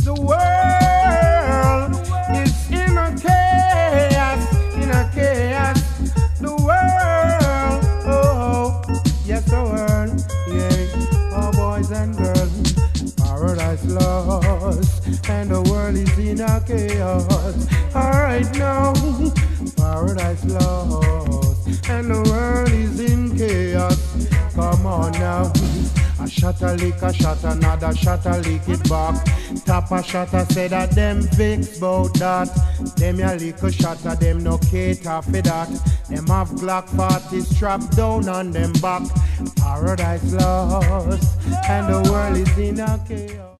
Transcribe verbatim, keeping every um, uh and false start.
The world is in a chaos, in a chaos. The world, oh, yes, the world, yeah. Oh, boys and girls, paradise lost, and the world is in a chaos. All right now, paradise lost, and the world is in chaos. Come on now. A shot a lick, a shot another shot a lick it back. Tap a shot a say that them fix bout that. Them ya lick a shot a them no cater for that. Them have Glock forty strapped down on them back. Paradise lost and the world is in a chaos.